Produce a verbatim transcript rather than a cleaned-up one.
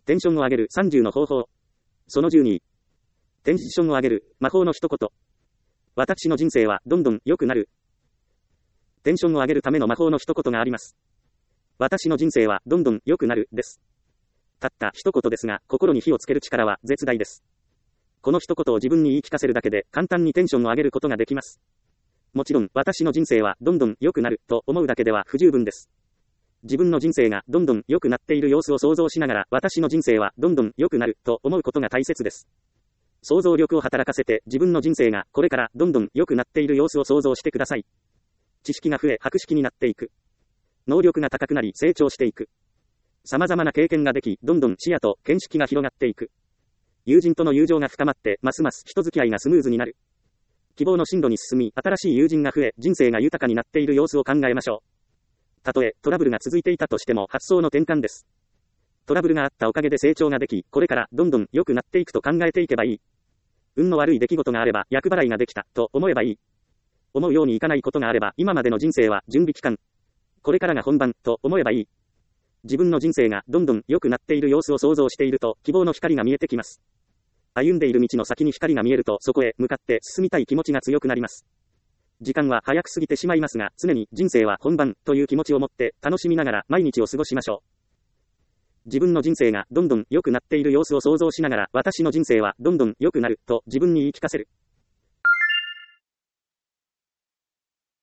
テンションを上げるさんじゅうの方法。そのじゅうに。テンションを上げる魔法の一言。私の人生はどんどん良くなる。テンションを上げるための魔法の一言があります。私の人生はどんどん良くなるです。たった一言ですが、心に火をつける力は絶大です。この一言を自分に言い聞かせるだけで簡単にテンションを上げることができます。もちろん、私の人生はどんどん良くなると思うだけでは不十分です。自分の人生がどんどん良くなっている様子を想像しながら、私の人生はどんどん良くなると思うことが大切です。想像力を働かせて自分の人生がこれからどんどん良くなっている様子を想像してください。知識が増え、博識になっていく。能力が高くなり、成長していく。様々な経験ができ、どんどん視野と見識が広がっていく。友人との友情が深まって、ますます人付き合いがスムーズになる。希望の進路に進み、新しい友人が増え、人生が豊かになっている様子を考えましょう。たとえトラブルが続いていたとしても発想の転換です。トラブルがあったおかげで成長ができ、これからどんどん良くなっていくと考えていけばいい。運の悪い出来事があれば、厄払いができたと思えばいい。思うようにいかないことがあれば、今までの人生は準備期間。これからが本番と思えばいい。自分の人生がどんどん良くなっている様子を想像していると、希望の光が見えてきます。歩んでいる道の先に光が見えると、そこへ向かって進みたい気持ちが強くなります。時間は早く過ぎてしまいますが、常に人生は本番という気持ちを持って楽しみながら毎日を過ごしましょう。自分の人生がどんどん良くなっている様子を想像しながら、私の人生はどんどん良くなると自分に言い聞かせる。